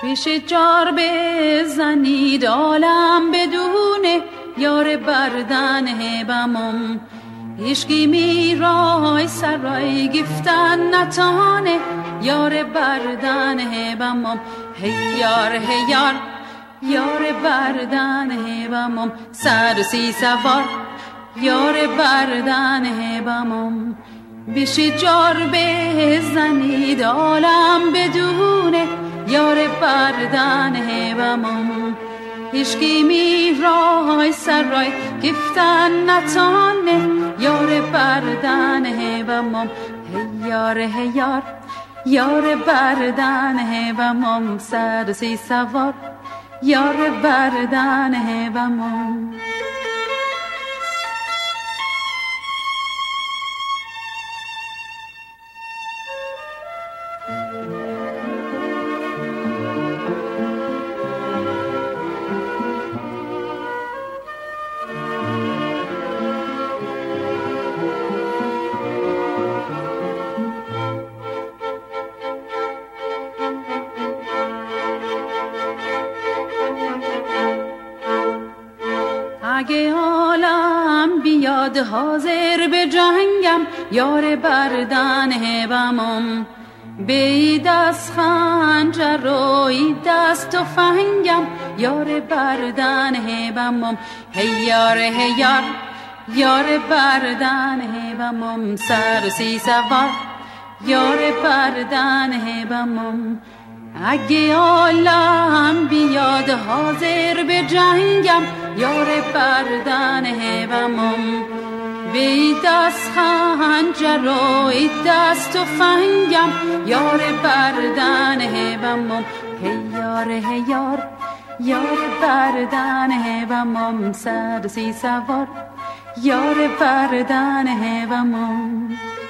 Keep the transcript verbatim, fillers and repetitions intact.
پیش جار بزنید عالم بدونه یار بردن بمم هیچکی میرای سرای گفتن نتانه یار بردن بمم هی یار هی یار یار بردن بمم صد و سی سوار یار بردن بمم بیش جار بزنید عالم بدونه یار بردن بمم هیچکی میرای سرای گفتن نتانه یار بردن بمم هی یار هی یار یار بردن بمم صد و سی سوار یار بردن بمم اگه عالم بیاد حاضر به جنگم یار بردن بمم به دست خنجر و دست تفنگم یار بردن بمم هی یار هی یار یار بردن بمم صد و سی سوار یار بردن بمم اگه عالم بیاد حاضر به جنگم یار بردن بمم به دست خنجر و دست تفنگم یار بردن بمم هی یار هی یار یار بردن بمم صد و سی سوار یار بردن بمم